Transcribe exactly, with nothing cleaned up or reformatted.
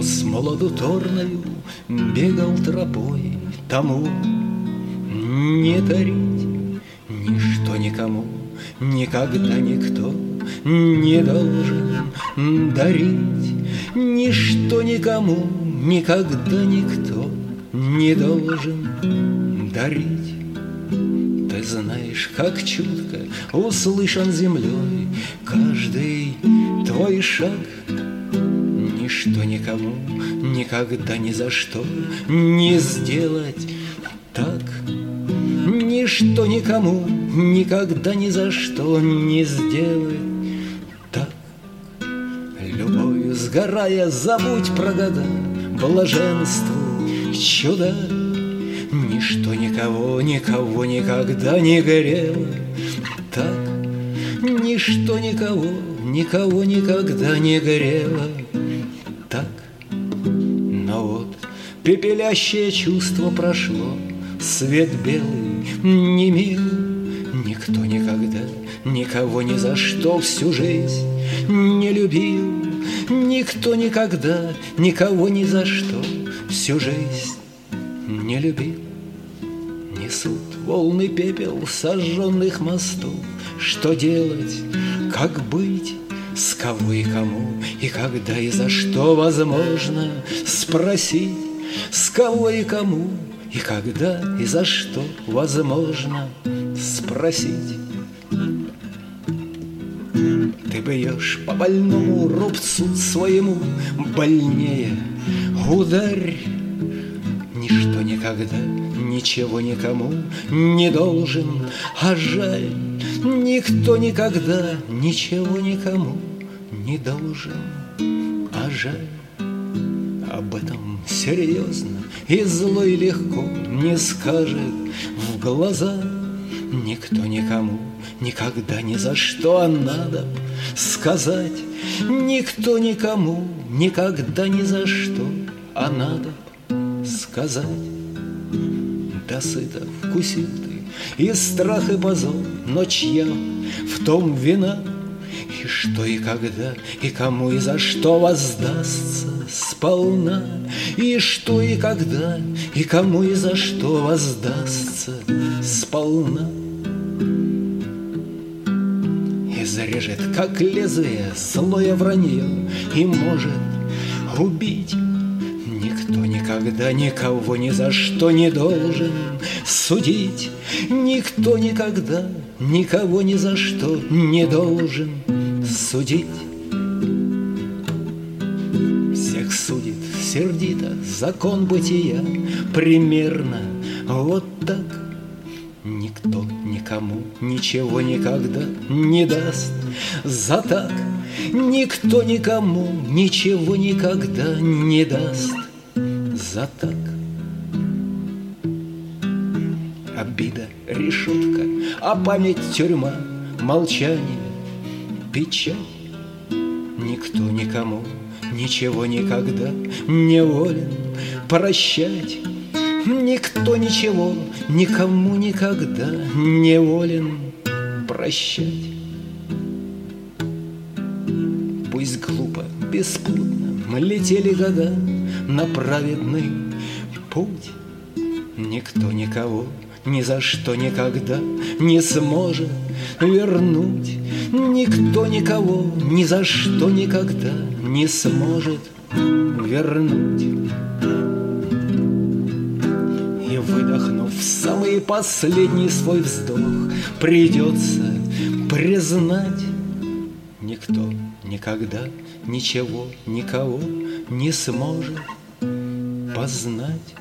Кто с молоду торною бегал тропой, тому не дарить ничто никому, никогда никто не должен дарить ничто никому, никогда никто не должен дарить. Ты знаешь, как чутко услышан землей каждый твой шаг. Ничто никому, никогда ни за что не сделать так. Ничто никому, никогда ни за что не сделать так. Любовью сгорая, забудь про года, блаженствуй, чудо. Ничто никого, никого никогда не горело так. Ничто никого, никого никогда не горело так. Но вот пепелящее чувство прошло, свет белый не мил. Никто никогда, никого ни за что всю жизнь не любил. Никто никогда, никого ни за что всю жизнь не любил. Несут волны пепел сожженных мостов. Что делать, как быть, с кого и кому, и когда, и за что возможно спросить. С кого и кому, и когда, и за что возможно спросить. Ты бьешь по больному рубцу своему больнее. Ударь. Ничто никогда, ничего никому не должен, а жаль. Никто никогда, ничего никому не должен, а жаль. Об этом серьезно и зло и легко не скажет в глаза никто никому, никогда ни за что, а надо сказать. Никто никому, никогда ни за что, а надо сказать. Досыта вкусил ты и страх, и позор, но чья в том вина? И что, и когда, и кому, и за что воздастся сполна? И что, и когда, и кому, и за что воздастся сполна? И зарежет, как лезвие, злое вранье, и может убить. Никто никогда никого ни за что не должен судить. Никто никогда никого ни за что не должен судить. Всех судит сердито закон бытия, примерно вот так. Никто никому ничего никогда не даст за так. Никто никому ничего никогда не даст за так. Обида — решетка, а память — тюрьма, молчание — печаль. Никто никому ничего никогда не волен прощать. Никто ничего никому никогда не волен прощать. Пусть глупо, беспутно летели года на праведный путь. Никто никого ни за что никогда не сможет вернуть. Никто никого ни за что никогда не сможет вернуть. И выдохнув самый последний свой вздох, придется признать: никто никогда ничего никого не сможет познать.